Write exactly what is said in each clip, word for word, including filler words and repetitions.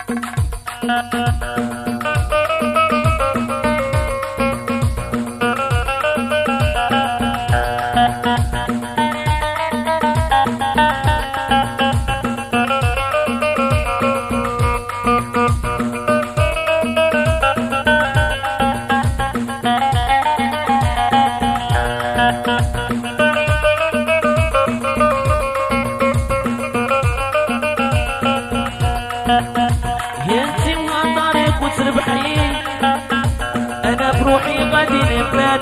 ينتي وطريق وتربحي انا بروحي غادي نبات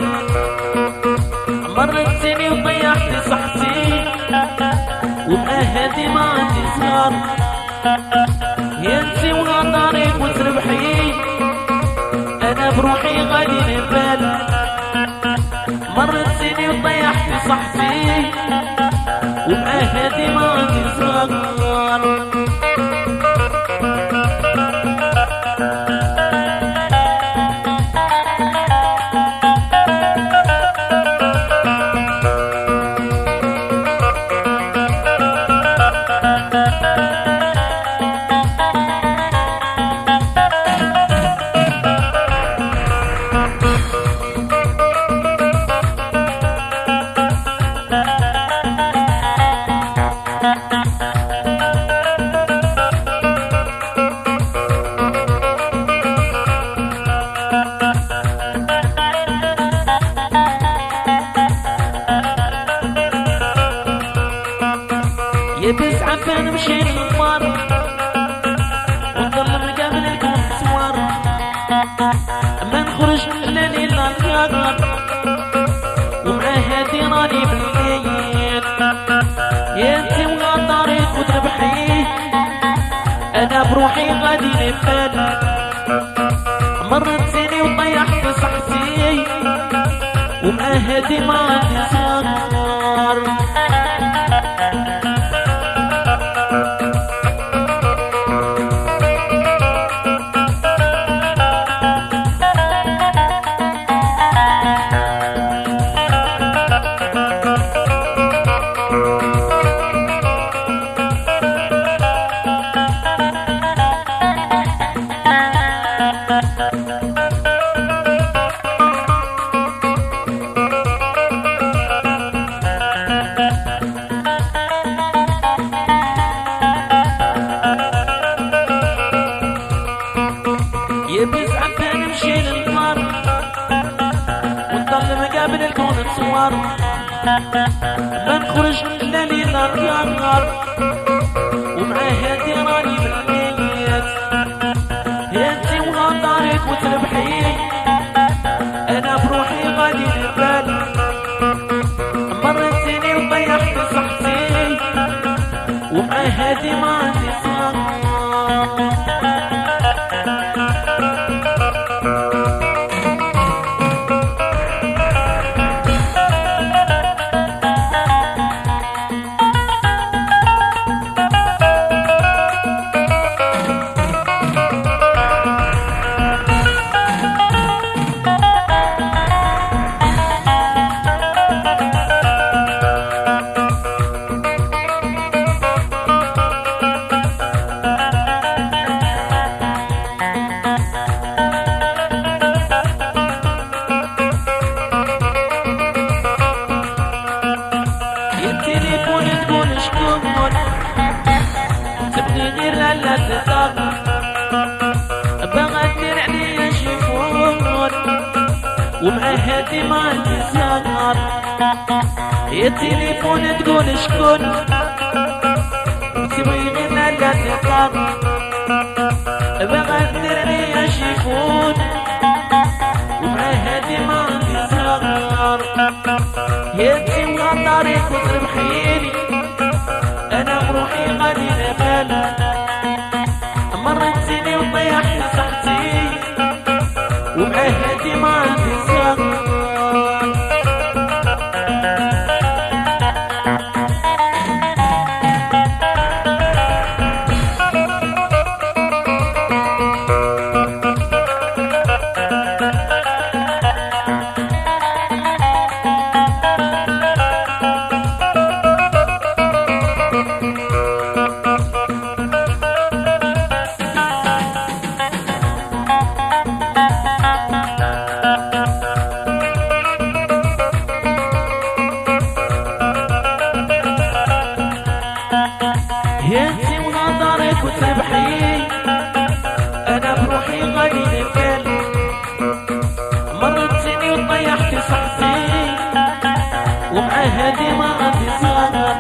مرتني وضيعتي صحتي وبقى هادي ما عندي صغار. ينتي وطريق وتربحي انا بروحي غادي نبات مرتني وضيعتي صحتي وبقى هادي ما عندي صغار. يبس عفان مشي للمار ونضل مقابل الكون سوار ما نخرج لا ليل لا نهار ومعاه هادي راني بالليل. ينتي ولا طريق وتربحي انا بروحي غادي نبان مرتيني وطيحت صحتي ومعاه هادي ما عندي صغار. يبس عفان نمشي للنار ونضل مقابل الكون نصور ما نخرج لا ليل لا نهار ومعاه هادي راني بالليل. ينتي ولا طريق وتربحي انا بروحي غادي نبان مرتيني وضيعت صحتي ومعاه هادي ما عندي صغار. تبغي غير لا تطاق بغدر عليا شيفون ومعاه هادي ما عندي صغار. يا تليفون تقول شكون تبغي غير لا تطاق بغدر عليا شيفون ومعاه هادي ما عندي صغار. يدي ولا طريق وتربحيني انا بروحي غادي نبان مرتيني وطيحت صحتي ومعاه هادي ما عندي صغار. طريق وتربحي انا بروحي غادي نكمل مرتني وطيحت صحتي ومع هادي ما غادي صار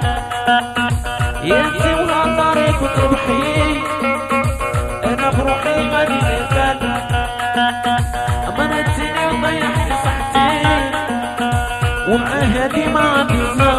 يا ولا طريق وتربحي انا بروحي غادي نكمل مرتني وطيحت صحتي ومع هادي ما غادي صار